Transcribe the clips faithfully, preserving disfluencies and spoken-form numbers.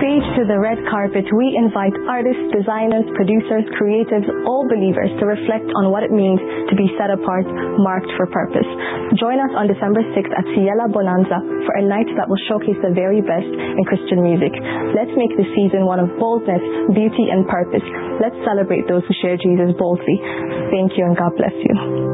stage to the red carpet, we invite artists, designers, producers, creatives, all believers to reflect on what it means to be set apart, marked for purpose. Join us on December sixth at Ciela Bonanza for a night that will showcase the very best in Christian music. Let's make this season one of boldness, beauty, and purpose. Let's celebrate those who share Jesus boldly. Thank you and God bless you.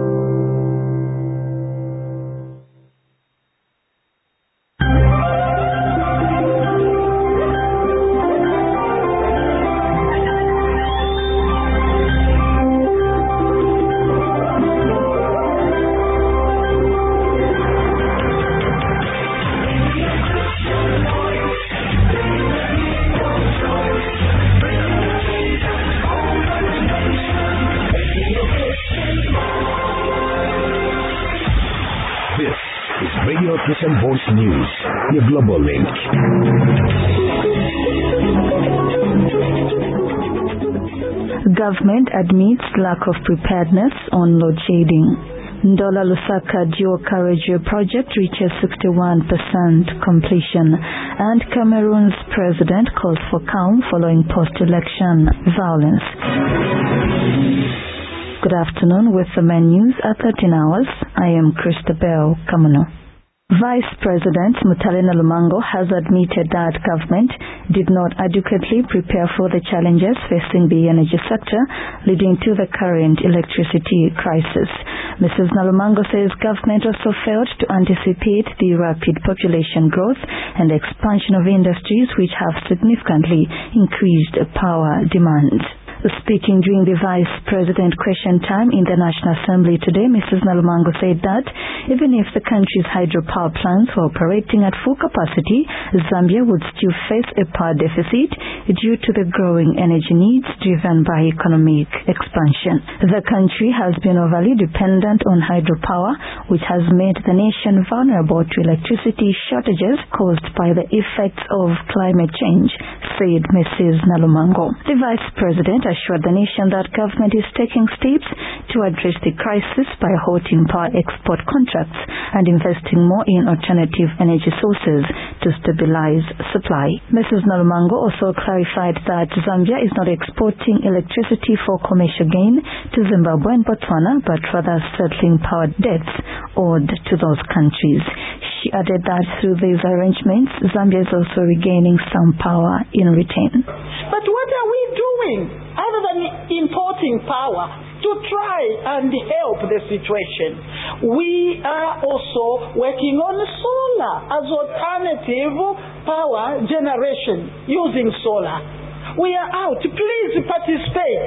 Christian Voice News, your global link. Government admits lack of preparedness on load shedding. Ndola Lusaka Dual Carriageway project reaches sixty-one percent completion, and Cameroon's president calls for calm following post-election violence. Good afternoon with the main news at thirteen hours. I am Christabel Kamano. Vice President Mutalina Lumango has admitted that government did not adequately prepare for the challenges facing the energy sector, leading to the current electricity crisis. Missus Nalumango says government also failed to anticipate the rapid population growth and expansion of industries which have significantly increased power demand. Speaking during the Vice President question time in the National Assembly today, Missus Nalumango said that even if the country's hydropower plants were operating at full capacity, Zambia would still face a power deficit due to the growing energy needs driven by economic expansion. The country has been overly dependent on hydropower, which has made the nation vulnerable to electricity shortages caused by the effects of climate change, said Missus Nalumango. The Vice President assured the nation that government is taking steps to address the crisis by halting power export contracts and investing more in alternative energy sources to stabilize supply. Missus Nalumango also clarified that Zambia is not exporting electricity for commercial gain to Zimbabwe and Botswana, but rather settling power debts owed to those countries. She added that through these arrangements, Zambia is also regaining some power in return. But what are we doing other than importing power to try and help the situation? We are also working on solar as alternative power generation using solar. We are out. Please participate.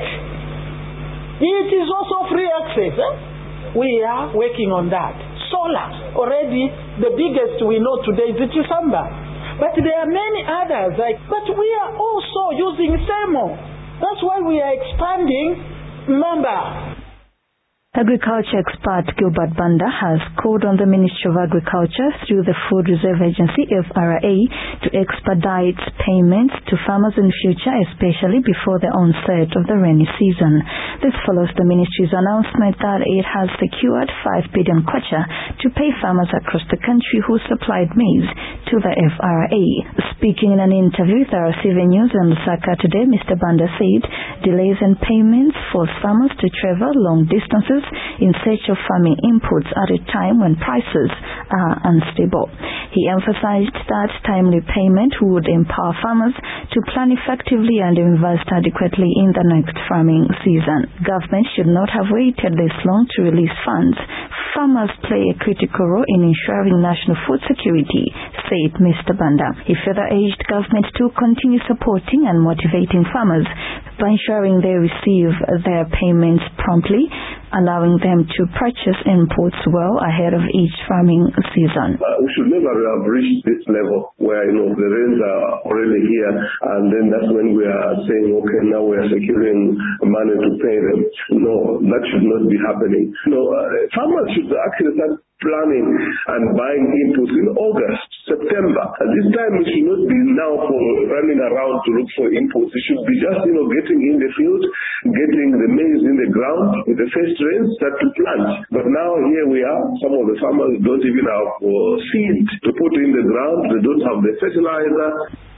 It is also free access. Eh? We are working on that. Solar, already the biggest we know today is Chisamba. But there are many others. Like, but we are also using thermal. That's why we are expanding number. Agriculture expert Gilbert Banda has called on the Ministry of Agriculture through the Food Reserve Agency F R A to expedite payments to farmers in future, especially before the onset of the rainy season. This follows the ministry's announcement that it has secured five billion kwacha to pay farmers across the country who supplied maize to the F R A. Speaking in an interview with R C V News in Lusaka today, Mister Banda said delays in payments force farmers to travel long distances in search of farming inputs at a time when prices are unstable. He emphasized that timely payment would empower farmers to plan effectively and invest adequately in the next farming season. Government should not have waited this long to release funds. Farmers play a critical role in ensuring national food security, said Mister Banda. He further urged government to continue supporting and motivating farmers by ensuring they receive their payments promptly, allowing them to purchase inputs well ahead of each farming season. Uh, we should never have reached this level where, you know, the rains are already here, and then that's when we are saying, okay, now we are securing money to pay them. No, that should not be happening. No, uh, farmers should actually start planning and buying inputs in August, September. At this time, it should not be now for running around to look for inputs. It should be just, you know, getting in the field, getting the maize in the ground with the first rains, start to plant. But now here we are, some of the farmers don't even have uh, seed to put in the ground. They don't have the fertilizer.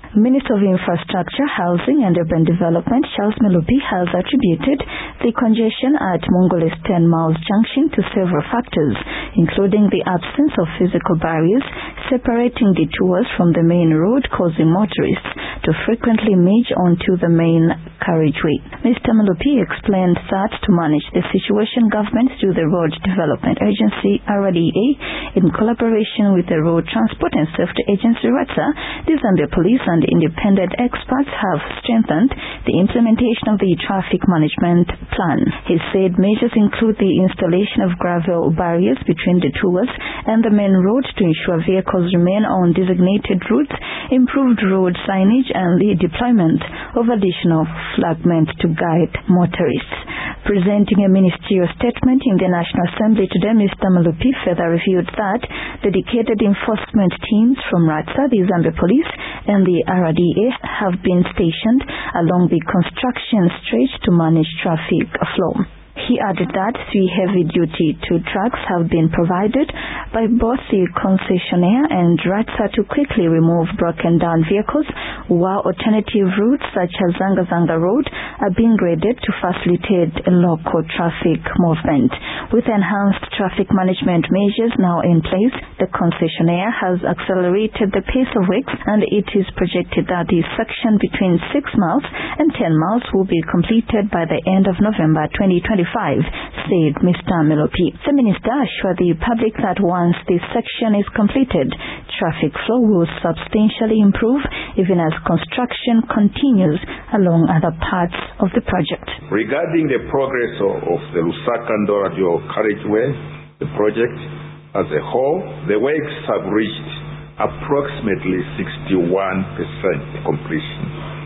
Minister of Infrastructure, Housing and Urban Development, Charles Melupi, has attributed the congestion at Mongole's ten miles junction to several factors, including the absence of physical barriers separating detours from the main road, causing motorists to frequently merge onto the main carriageway. Mister Melupi explained that to manage the situation, government through the Road Development Agency, R D A, in collaboration with the Road Transport and Safety Agency, RATSA, the Zambia Police and independent experts have strengthened the implementation of the traffic management plan. He said measures include the installation of gravel barriers between the tours and the main road to ensure vehicles remain on designated routes, improved road signage, and the deployment of additional flagmen to guide motorists. Presenting a ministerial statement in the National Assembly today, Mister Melupi further revealed that dedicated enforcement teams from RATSA, the Zambia Police, and the R D A have been stationed along the construction stretch to manage traffic flow. He added that three heavy-duty tow trucks have been provided by both the concessionaire and RATSA to quickly remove broken-down vehicles, while alternative routes such as Zanga Zanga Road are being graded to facilitate local traffic movement. With enhanced traffic management measures now in place, the concessionaire has accelerated the pace of works, and it is projected that the section between six miles and ten miles will be completed by the end of November twenty twenty-five, said Mister Melupi. The minister assured the public that once this section is completed, traffic flow will substantially improve, even as construction continues along other parts of the project. Regarding the progress of, of the Lusaka-Ndora dual carriageway, the project as a whole, the works have reached approximately sixty-one percent completion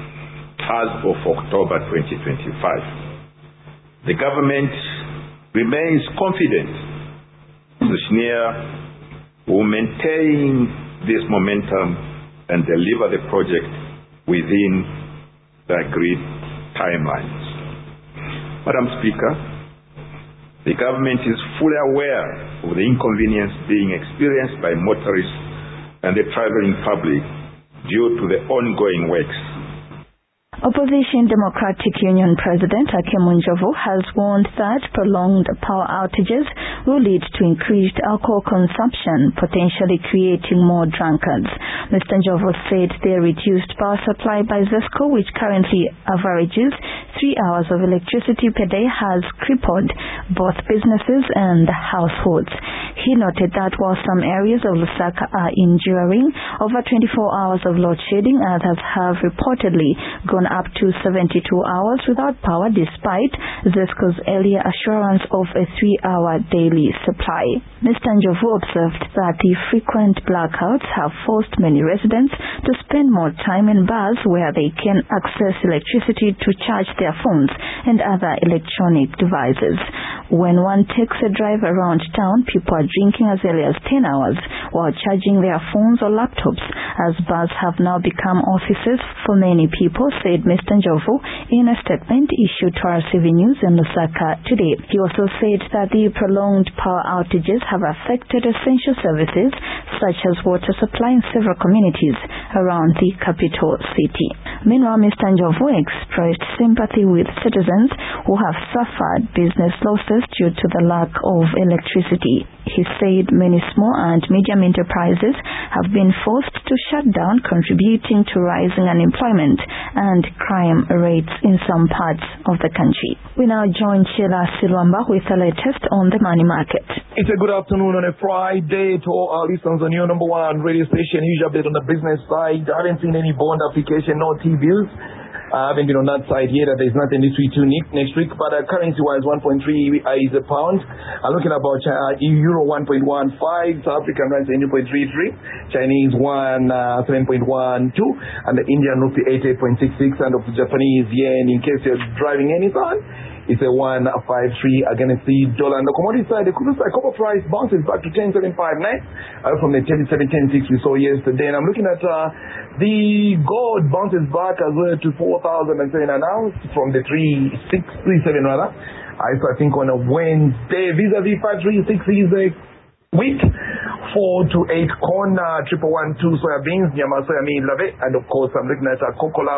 as of October twenty twenty-five. The government remains confident the Shnia will maintain this momentum and deliver the project within the agreed timelines. Madam Speaker, the government is fully aware of the inconvenience being experienced by motorists and the traveling public due to the ongoing works. Opposition Democratic Union President Hakeem Njovu has warned that prolonged power outages will lead to increased alcohol consumption, potentially creating more drunkards. Mister Njovu said the reduced power supply by ZESCO, which currently averages three hours of electricity per day, has crippled both businesses and households. He noted that while some areas of Lusaka are enduring over twenty-four hours of load shedding, others have reportedly gone up to seventy-two hours without power, despite ZESCO's earlier assurance of a three-hour daily supply. Mister Njovu observed that the frequent blackouts have forced many residents to spend more time in bars where they can access electricity to charge their phones and other electronic devices. When one takes a drive around town, people are drinking as early as ten hours while charging their phones or laptops, as bars have now become offices for many people, said Mister Njovu in a statement issued to R C V News in Lusaka today. He also said that the prolonged power outages have affected essential services such as water supply in several communities around the capital city. Meanwhile, Mister Njovu expressed sympathy with citizens who have suffered business losses due to the lack of electricity. He said many small and medium enterprises have been forced to shut down, contributing to rising unemployment and crime rates in some parts of the country. We now join Sheila Silwamba with the latest on the money market. It's a good afternoon on a Friday to all our listeners on your number one radio station. Huge update on the business side. I haven't seen any bond application, no T-bills. I haven't been on that side yet. There's nothing this week to next week, but uh, currency-wise, one point three is a pound. I'm looking about uh, Euro one point one five, South African rand zero point three three, Chinese one uh, seven point one two, and the Indian rupee eighty-eight point six six, and of the Japanese yen. In case you're driving anything, it's a one five three against the dollar. On the commodity side, the crude side copper price bounces back to ten seven five nine uh, from the thirty-seven ten six we saw yesterday. And I'm looking at uh, the gold bounces back as well to four thousand seven an ounce from the three six three seven rather. I, I think on a Wednesday vis-a-vis five three six is a wheat four two eight corn, uh, triple one two soya beans, Nyama soya mean love it, and of course I'm looking at a cocoa